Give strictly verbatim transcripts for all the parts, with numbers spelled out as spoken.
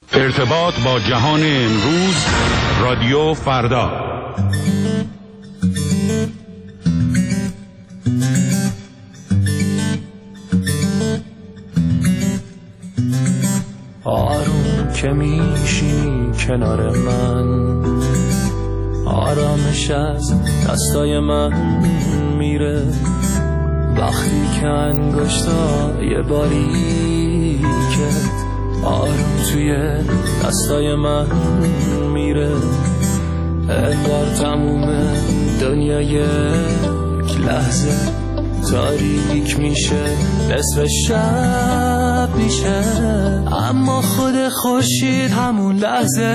ارتباط با جهان امروز، رادیو فردا. آروم که میشینی کنار من، آرامش از دستای من میره. وقتی که انگشتای باریکت آروم توی دستای من میره، انگار تموم دنیا یک لحظه تاریک میشه، نصف شب میشه. اما خود خورشید همون لحظه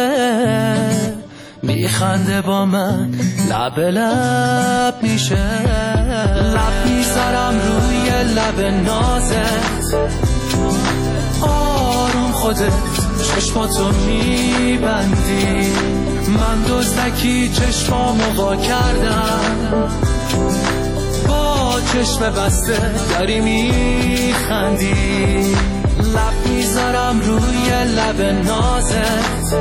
میخنده با من، لب لب میشه. لب میذارم روی لب نازت، آروم خودت چشماتو میبندی. من دزدکی چشمامو وا کردم، با چشم بسته داری میخندی. لب میذارم روی لب نازت،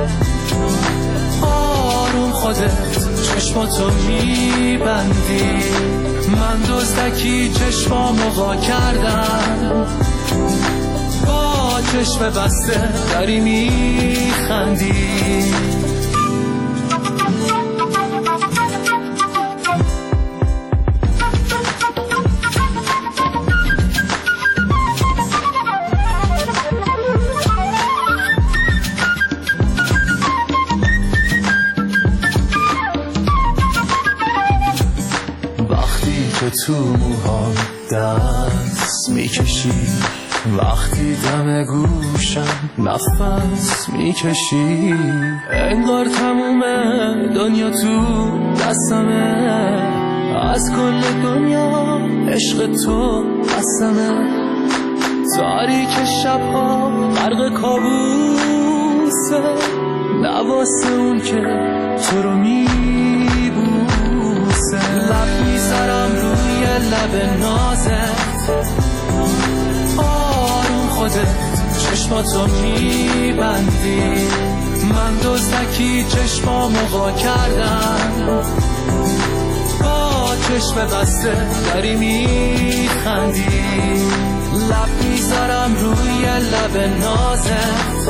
آروم خودت چشماتو میبندی. من دزدکی چشمامو وا کردم، با چشم بسته داری میخندی. تو موها دست میکشی، وقتی دم گوشم نفس میکشی، انگار تموم دنیا تو دستمه. از کل دنیا عشق تو قسمه. تاریک شبها غرق کابوسه، نواسه اون که تو رو میبوسه. لب میذارم روی لب نازت، آروم خودت چشماتو میبندی. من دزدکی چشمامو وا کردم، با چشم بسته داری میخندی. لب میذارم روی لب نازت،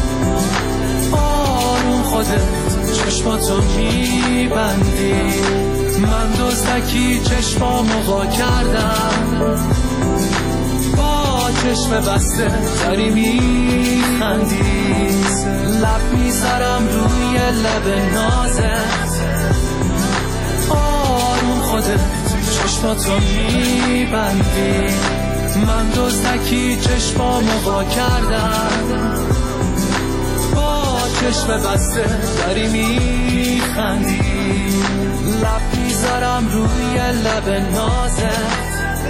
آروم خودت چشماتو میبندی. من دزدکی چشمامو وا کردم، با چشم بسته داری میخندی. لب میذارم روی لب نازت، آروم خودت چشماتو میبندی. من دزدکی چشمامو وا کردم، با چشم بسته داری میخندی. لب میذارم روی لب نازت،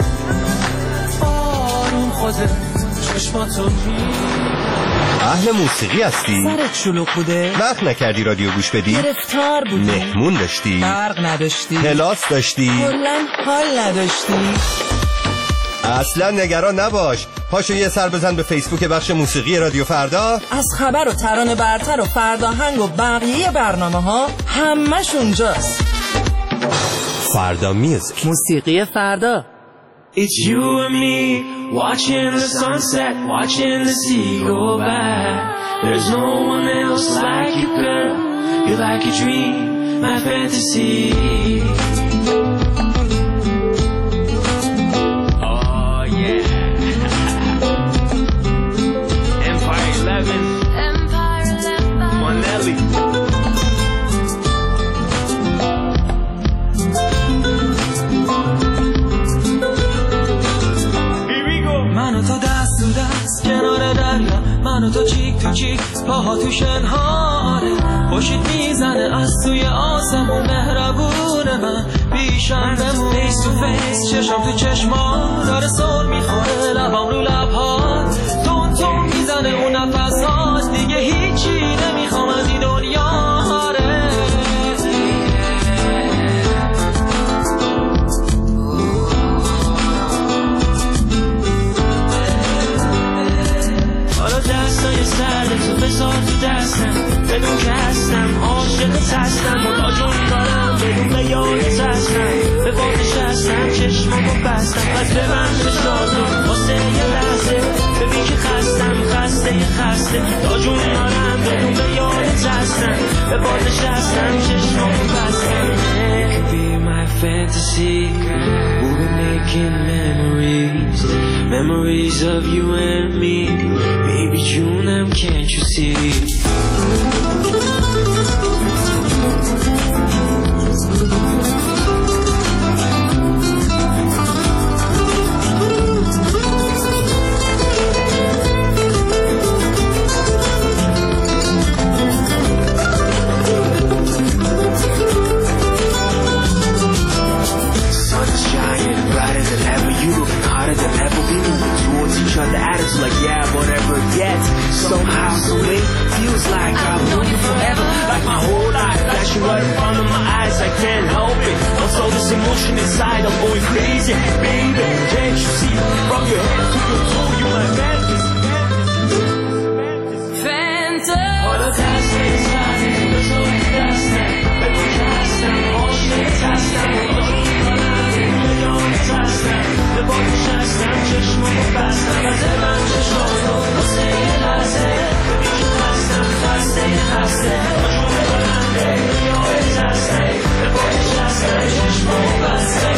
آروم خودت چشماتو میبندی. اهل موسیقی هستی؟ سرت شلوغ بوده؟ وقت نکردی رادیو گوش بدی؟ گرفتار بودی؟ مهمون داشتی؟ برق نداشتی؟ کلاس داشتی؟ کلاً حال نداشتی؟ اصلا نگران نباش، پاشو یه سر بزن به فیسبوک بخش موسیقی رادیو فردا. از خبر و ترانه برتر و فرداهنگ و بقیه برنامه ها همش اونجاست. فردا میوزیک، موسیقی فردا. It's you and me, watching the sunset, watching the sea go by. There's no one else like you, girl. You're like a dream, my fantasy. Oh yeah. Empire eleven. Empire eleven. Monelli. منو تو دست تو دست کنار دریا، منو تو چیک تو چیک پاها تو شنهاره. خوشید میزنه از توی آسمون، مهربون من پیشم بمون. فیس تو فیس چشم تو چشما، داره سر میخوره لبام رو لبها. تون تون میزنه اون نفسات، دیگه هیچی نمیخوام از این دنیا. دستای سرد تو به بذار تو دستم بدون که هستم عاشقت هستم خدا جون دارم بدون به یادت هستم به بادش هستم چشمامو بستم پس ببند شادم واسه یه لحظه ببین که خستم خسته یه خسته تا جون دارم بدون به یادت هستم به بادش هستم چشمامو بستم. It could be my fantasy. We'll be making memories, memories of you and me. Baby June, can't you see? Like yeah, whatever it gets. Somehow, some way, feels like I've known you forever. Like my whole life, flashing right in front of my eyes. I can't help it. What's all this emotion inside? I'm going crazy, baby. Can't you see? From your head to your toe, you my madness. Fantasy. All the time stays high. There's no fantastic. But we cast them. All shit cast them. All you به باد نشستم چشمامو بستم از من چشمامو واسه یه لحظه ببین که خستم خسته یه خسته با جون بلنده یادت هستم به باد نشستم چشمامو بستم.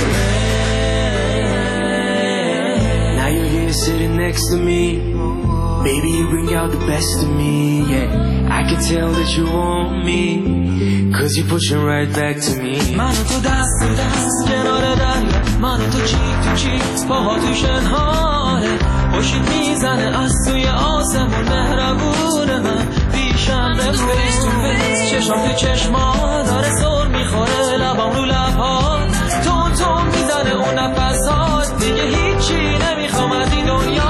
Now you're here sitting next to me. Baby, you bring out the best of me, yeah. I can tell that you want me, cause you're pushing right back to me. من و تو دست تو دست کنار دریا من و تو چیک تو چیک پاها تو شنهاره خوشید میزنه از توی آسمون مهربون من پیشم بفریز تو فیس چشم تو چشما داره سر میخوره لبام رو لبها تون تون میزنه اون نفسات دیگه هیچی نمیخوام از این دنیا.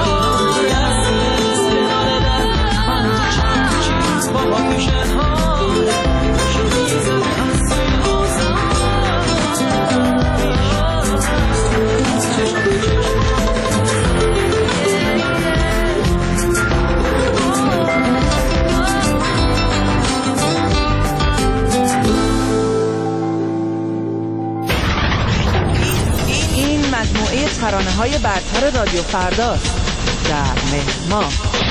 این مجموعه ترانه‌های برتر رادیو فرداست. در مهما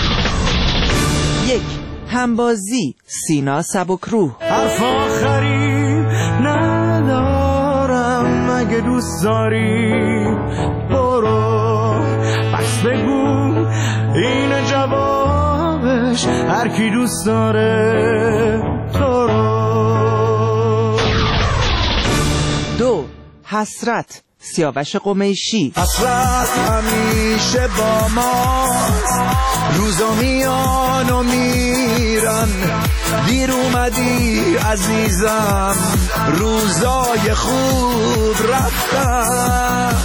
یک همبازی سینا سبکروح. حرف آخری ندارم اگه دوست داری برو پس بگو این جوابش هر کی دوست داره تو رو. دو حسرت سیاوش قمیشی. حسرت همیشه با ما روزا میان و میرن دیر اومدی عزیزم روزای خوب رفتن.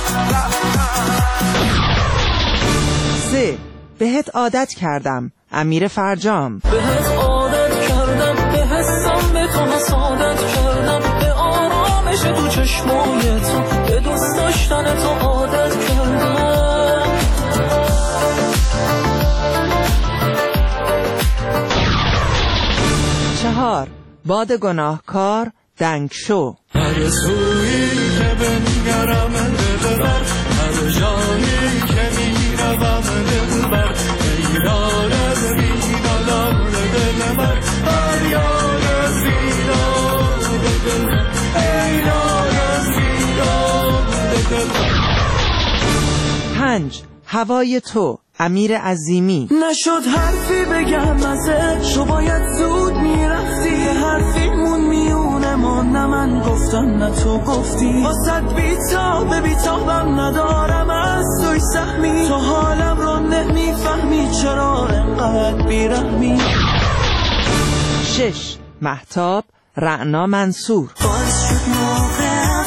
سه بهت عادت کردم امیر فرجام. بهت عادت کردم به حسم به تو حسادت کردم به آرامش تو چشمای تو به دوست داشتن تو عادت کردم. چهار باد گناهکار دنگ شو. هر سویی که بنگرم دلبر هر جایی که میروم دلبر ایران بیدادم دلبر فریاد بیداد دلبر ایران بیداد دلبر. پنج هوای تو امیر عظیمی. نشد حرفی بگم ازت تو باید زود میرفتی حرفیمون میونه ما نه من گفتم نه تو گفتی واسد بیتاب بیتابم ندارم از توی سهمی تو حالم رو نمیفهمی چرا انقدر بیرحمی. شش مهتاب رعنا منصور. باز شد موقع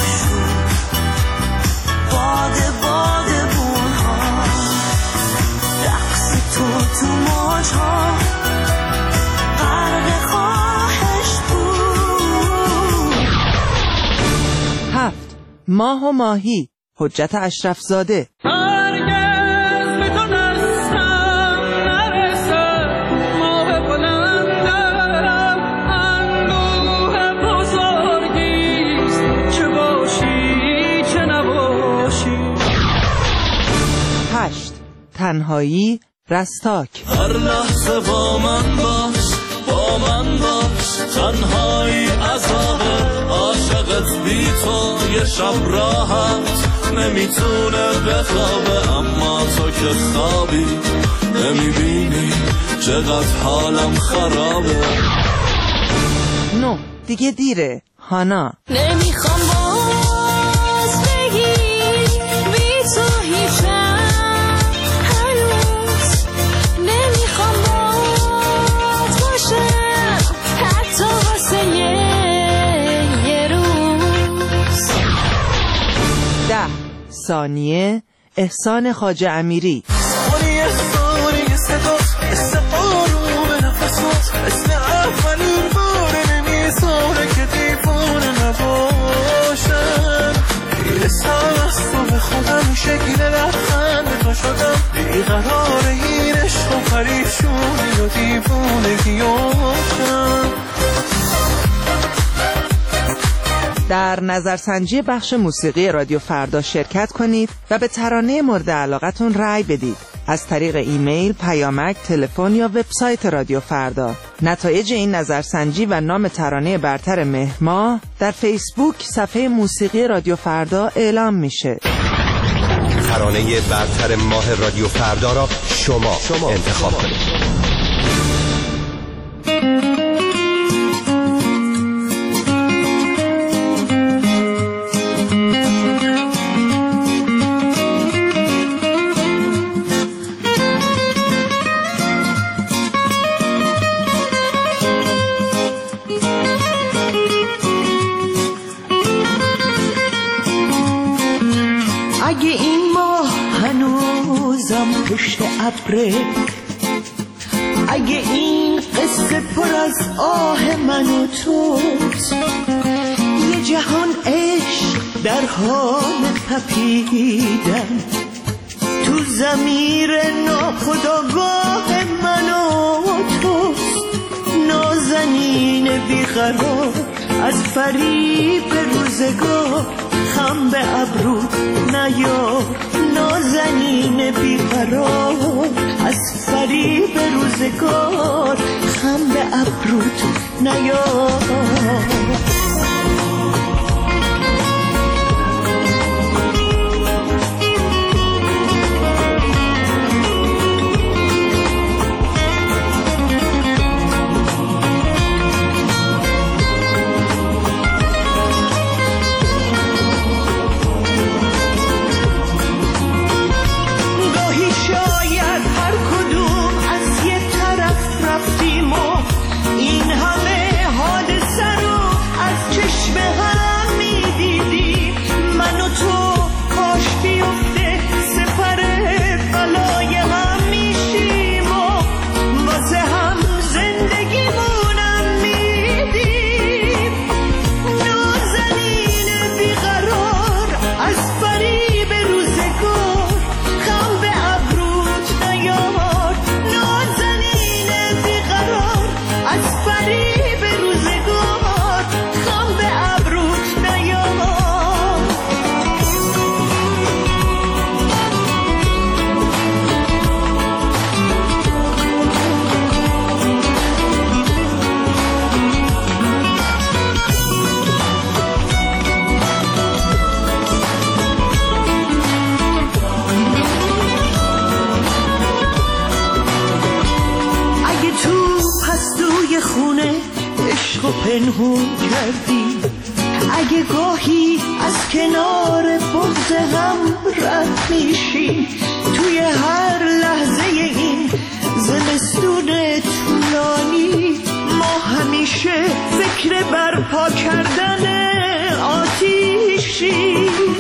باده باده بونها رقص تو تو موجها قرق خواهش بود. هفت ماه و ماهی حجت اشرف زاده. هرگز به تو دستم نرسه ماه بلند نهایی رستاک. هر لحظه با من باش، با من باش، تنهایی عذابه، عاشقت بی تو یه شب راحت نمیتونه بخوابه، اما تو که خوابی نمیبینی چقدر حالم خرابه. نو دیگه دیره. هانا. نمیخوام باز بگی بی تو هیچم، هنوز نمیخوام باز باشم حتی واسه یه روز. ده ثانیه. احسان خواجه امیری. خونی احسانی صداست، اسم آروم نفسات، اسم اولین بار نمیذاره که دیوونه نباشم. میرسم از تو به خودم، شکل لبخند تو شدم، بیقرار این عشق و پریشونی و دیوونگی آخرم. در نظرسنجی بخش موسیقی رادیو فردا شرکت کنید و به ترانه مورد علاقتون رأی بدید از طریق ایمیل، پیامک، تلفن یا وبسایت رادیو فردا. نتایج این نظرسنجی و نام ترانه برتر مهر ماه در فیسبوک صفحه موسیقی رادیو فردا اعلام میشه. ترانه برتر ماه رادیو فردا را شما, شما انتخاب کنید. اگه این ماه هنوزم پشت ابره، اگه این قصه پر از آه من و توست، یه جهان عشق در حال تپیدن تو ضمیر ناخودآگاه من و توست، نازنین بیقرار از فریب روزگار، خم به ابرو نیار، نازنین بیقرار از فریب روزگار، خم به ابروت نیار. عشق و پنهون کردی، اگه گاهی از کنار بغض هم رد میشی، توی هر لحظه این زمستون طولانی ما همیشه فکر برپا کردن آتیشی،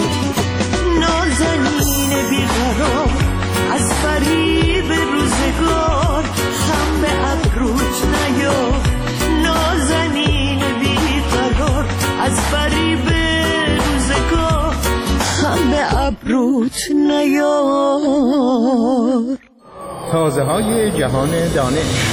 نازنین بیقرار از فریب روزگار، خم به ابروت نیار، نازنین بیقرار از فریب روزگار، خم به ابروت نیار. تازه های جهان دانش.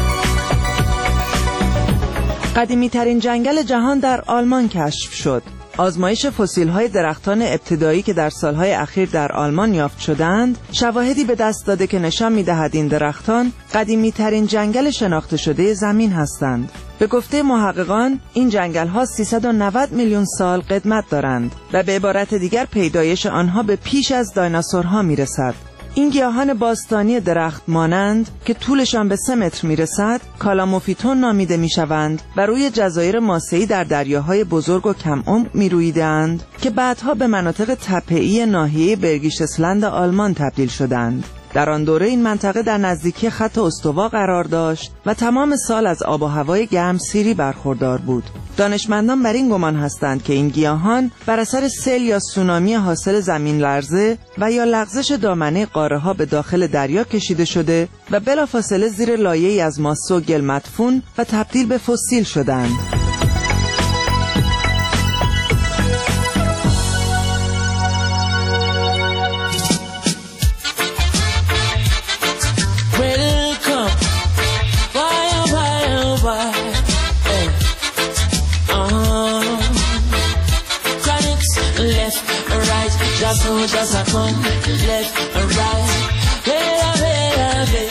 قدیمی ترین جنگل جهان در آلمان کشف شد. آزمایش فسیل‌های درختان ابتدایی که در سالهای اخیر در آلمان یافت شدند، شواهدی به دست داده که نشان می‌دهد این درختان قدیمی‌ترین جنگل شناخته شده زمین هستند. به گفته محققان، این جنگل‌ها سیصد و نود میلیون سال قدمت دارند و به عبارت دیگر پیدایش آنها به پیش از دایناسورها می‌رسد. این گیاهان باستانی درخت مانند که طولشان به سه متر میرسد کالاموفیتون نامیده میشوند و روی جزایر ماسه‌ای در دریاهای بزرگ و کم عمق میرویدند که بعدها به مناطق تپه‌ای ناحیه برگیشتسلند آلمان تبدیل شدند. در آن دوره این منطقه در نزدیکی خط استوا قرار داشت و تمام سال از آب و هوای گرمسیری برخوردار بود. دانشمندان بر این گمان هستند که این گیاهان بر اثر سیل یا سونامی حاصل زمین لرزه و یا لغزش دامنه قاره‌ها به داخل دریا کشیده شده و بلافاصله زیر لایه‌ای از ماسه و گل مدفون و تبدیل به فسیل شدند. Soldiers are come left and right. Hey, hey, hey.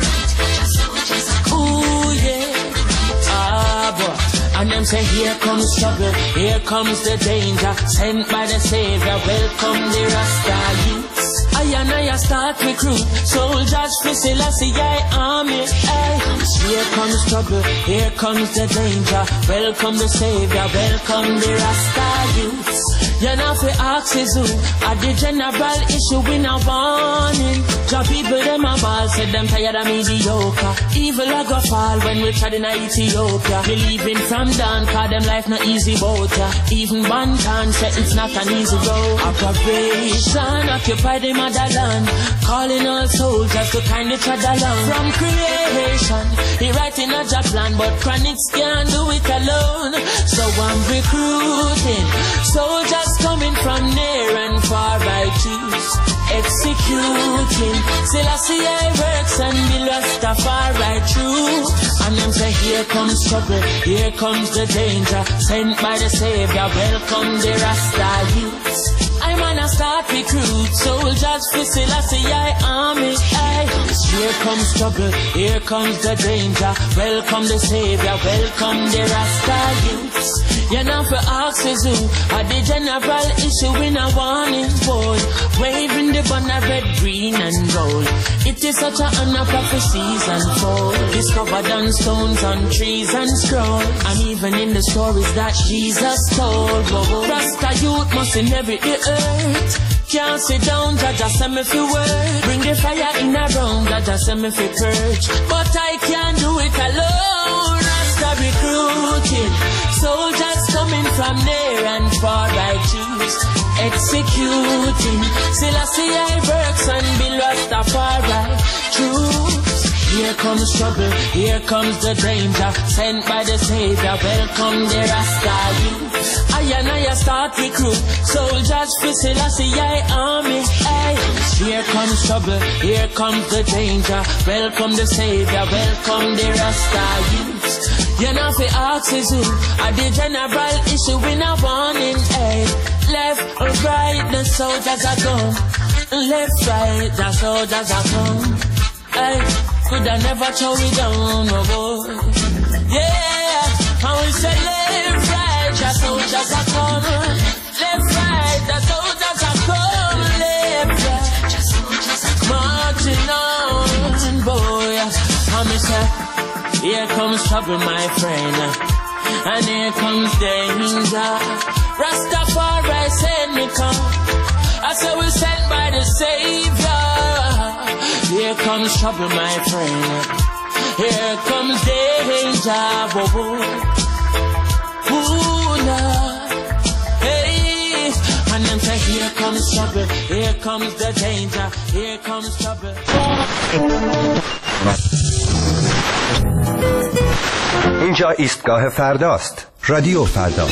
Ooh yeah. Ah boy. And them say here comes trouble, here comes the danger. Sent by the Savior, welcome the Rasta youths. I and I start recruit soldiers for Selassie army. Hey. Here comes trouble, here comes the danger. Welcome the Savior, welcome the Rasta youths. You know fi ask is who at the general issue we no warning. Job people them a ball said them tired of mediocre. Evil a go fall when we tried in Ethiopia. Believing from down cause them life no easy boat ya. Even one can say it's not an easy road. Operation occupy the motherland, calling all soldiers to kind of tread along. From creation he writing a job plan, but Chronics can't do it alone. So I'm recruiting soldiers coming from near and far, I choose executing Selassie I works and the Rastafari true. And them say here comes trouble, here comes the danger. Sent by the Savior, welcome the Rasta youths. I'm on a start recruit soldiers for Selassie I army. Aye. Here comes trouble, here comes the danger. Welcome the Savior, welcome the Rasta youths. You know for ask is who at the general issue in a warning boy. Waving the banner red, green and gold. It is such a honor prophecies unfold. Discovered on stones, on trees and scrolls. And even in the stories that Jesus told. Rasta youth must inherit the earth. Can't sit down, Jaja send me for word. Bring the fire in a room, Jaja send me for purge. But I can't do it alone. Rasta recruiting soldiers coming from near and far, I choose executing Selassie I works and be Rastafari choose. Here comes trouble, here comes the danger. Sent by the Savior, welcome the Rasta youth. I and I start recruit soldiers for Selassie I army. Ay. Here comes trouble, here comes the danger. Welcome the Savior, welcome the Rasta youth. You know fi ask is who at the general issue we no warning. Ay. Left or right, the soldiers are gone. Left, right, the soldiers are gone. Ay. Could I never throw it down, no boy. Yeah, I will say left, right, the soldiers are coming. Left, right, the soldiers are coming. Left, right, the soldiers are coming. Marching on, boy. I'm say, here comes trouble, my friend, and here comes danger. Rastafari send me come. I say we sent by the Savior. Here comes trouble, my friend. Here comes danger. Whoa, whoa. Ooh, Lord. Hey. And then say, here comes trouble. Here comes the danger. Here comes trouble. اینجا ایستگاه فرداست. رادیو فردا.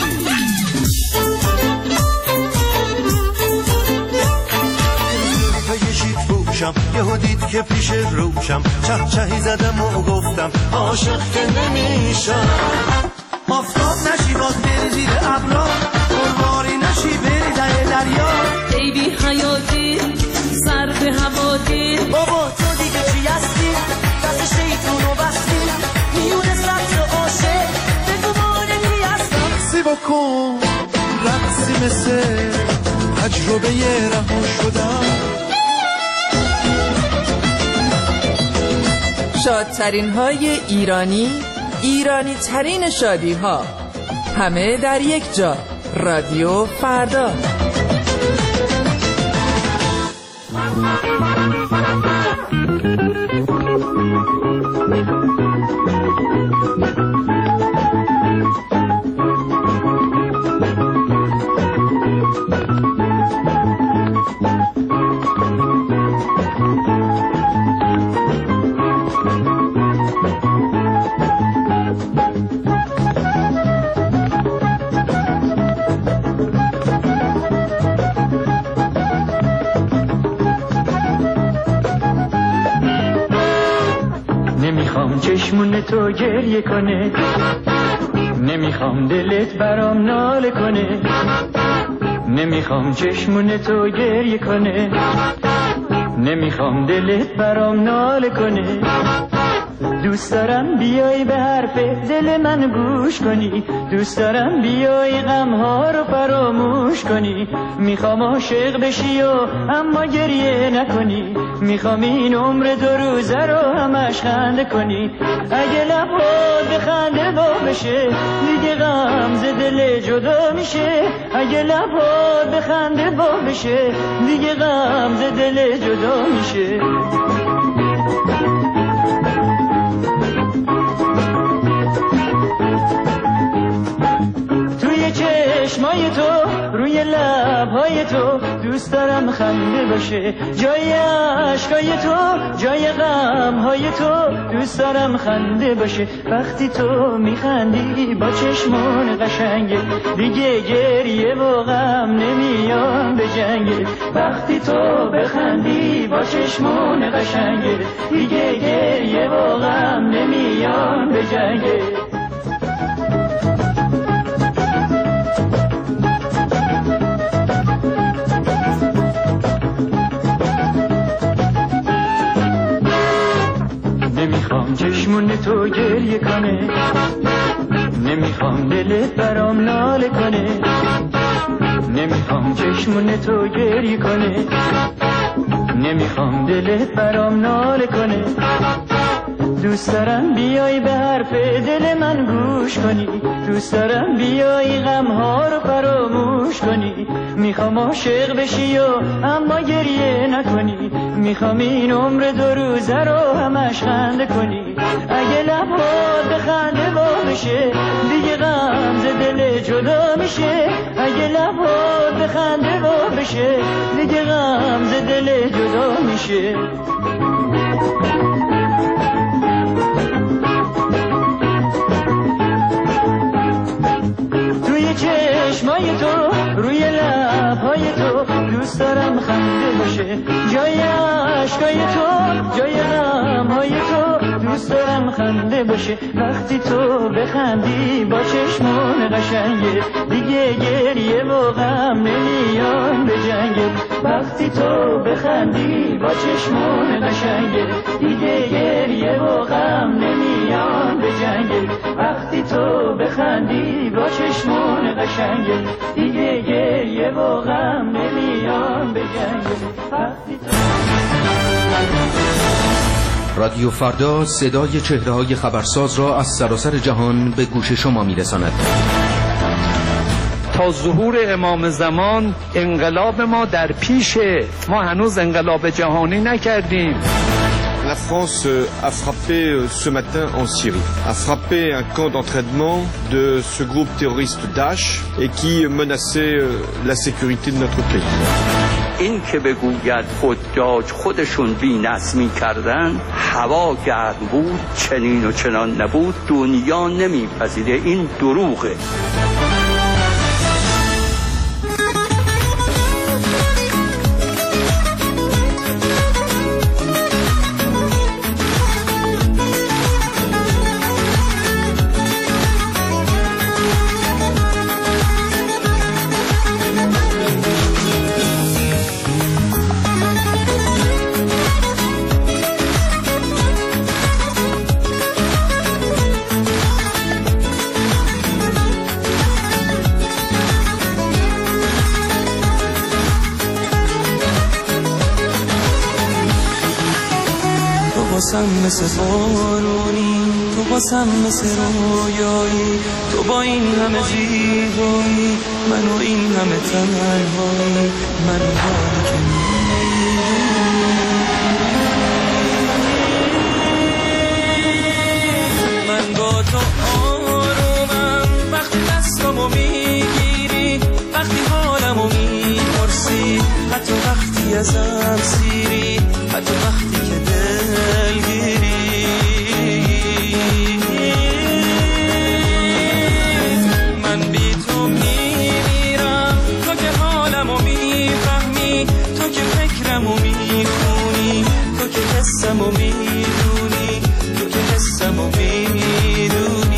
یهو دید که پیش روشم چه چهی زدم و گفتم عاشق که نمیشم. آفتاب نشی باز بری زیر ابرا قربان وحشی بری در دریا ای بی حیاتی سر به هوا دی بابا تو دیگه چی هستی دست شیطون رو بستی میونه سبز و عاشق بگو مانگی هستم سی بکن رقصی مثل تجربه رها شدم شادترین های ایرانی، ایرانی ترین شادی ها، همه در یک جا. رادیو فردا. چشمون تو گریه کنه نمیخوام دلت برام ناله کنه نمیخوام چشمون تو گریه کنه نمیخوام دلت برام ناله کنه دوست دارم بیای به حرف دل من گوش کنی دوست دارم بیای غمها رو فراموش کنی میخوام عاشق بشی و اما گریه نکنی میخوام این عمر دو روزه رو همش خنده کنی اگه لبات بخنده با بشه دیگه غم ز دل جدا میشه اگه لبات بخنده با بشه دیگه غم ز دل جدا میشه چشمای تو روی لبهای تو دوست دارم خنده باشه جای عشقای تو جای غمهای تو دوست دارم خنده باشه وقتی تو میخندی با چشمون قشنگه دیگه گریه و غم نمیان به جنگه وقتی تو بخندی با چشمون قشنگه دیگه گریه و غم نمیان به جنگه چشمون تو گریه کنه نمیخوام دلت برام ناله کنه نمیخوام چشمون تو گریه کنه نمیخوام دلت برام ناله کنه دوست دارم بیای به حرف دل من گوش کنی دوست دارم بیای غمها رو فراموش کنی میخوام عاشق بشی و اما گریه نکنی میخوام این عمر دو روزه رو همش خنده کنی اگه لبات بخنده با بشه دیگه غم ز دل جدا میشه اگه لبات بخنده با بشه دیگه غم ز دل جدا میشه چشمای تو روی لبهای تو دوست دارم خنده باشه جای عشقای تو جای غمهای تو دوست دارم خنده باشه وقتی تو بخندی با چشمون قشنگه دیگه گریه و غم نمیان به جنگه وقتی تو بخندی با چشمون قشنگه دیگه گریه و غم نمیان به جنگه وقتی تو بخندی با چشمون قشنگه دیگه گریه و غم نمیان به جنگه وقتی تو رادیو فردا صدای چهره‌های خبرساز را از سراسر جهان به گوش شما می‌رساند. تا ظهور امام زمان انقلاب ما در پیشه ما هنوز انقلاب جهانی نکردیم. La France a frappé ce matin en Syrie, a frappé un camp d'entraînement de ce groupe terroriste Daesh et qui menaçait la sécurité de notre pays. این که بگوید حجاج خودشون بی‌نظمی می‌کردن هوا گرم بود چنین و چنان نبود دنیا نمی‌پذیره این دروغه. واسم مثل بارونی، تو واسم مثل رویایی، تو با این همه زیبایی، من و این همه تنهایی، من و حالی که من با تو آرومم وقتی دستامو میگیری، وقتی حالمو میپرسی، حتی وقتی ازم سیری، حتی وقتی که دلگیری. من بی تو میمیرم، تو که حالمو میفهمی، تو که فکرمو میخونی، تو که حسمو میدونی، تو که حسمو میدونی.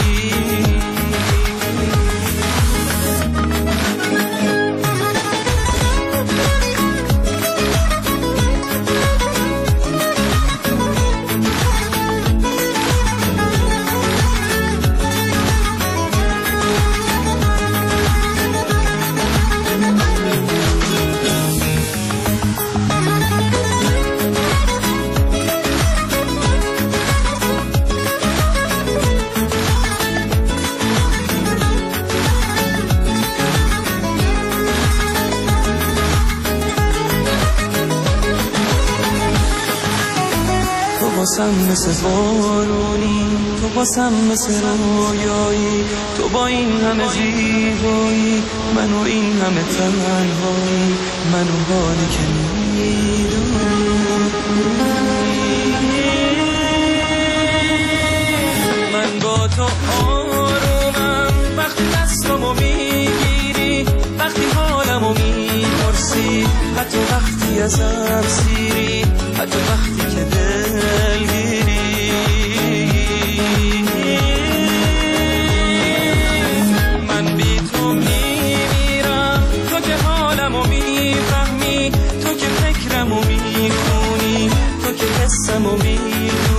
واسم مثل بارونی، تو واسم مثل رویایی، تو با این همه زیبایی، من و این همه تنهایی، من و حالی که میدونی. من با تو آرومم وقتی دستامو میگیری، وقتی حالمو میپرسی، حتی وقتی ازم سیری، حتی وقتی که دلگیری. من بی تو میمیرم، تو که حالمو میفهمی، تو که فکرمو میخونی، تو که حسمو میدونی،